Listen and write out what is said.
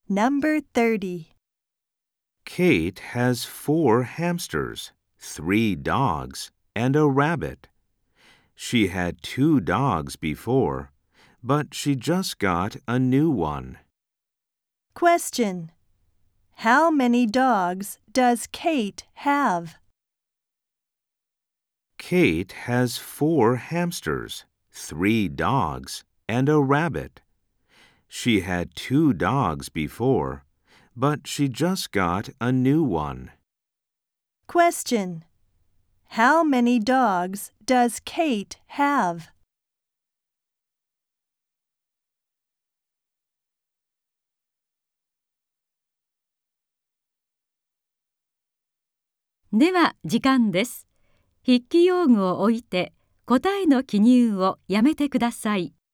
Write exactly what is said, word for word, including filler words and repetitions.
Number thirty. Kate has four hamsters, three dogs, and a rabbit. She had two dogs before, but she just got a new one. Question. How many dogs does Kate have? Kate has four hamsters, three dogs, and a rabbit. She had two dogs before, but she just got a new one. Question. How many dogs does Kate have? では時間です。筆記用具を置いて答えの記入をやめてください。